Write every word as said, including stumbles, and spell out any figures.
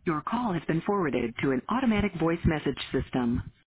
Your call has been forwarded to an automatic voice message system.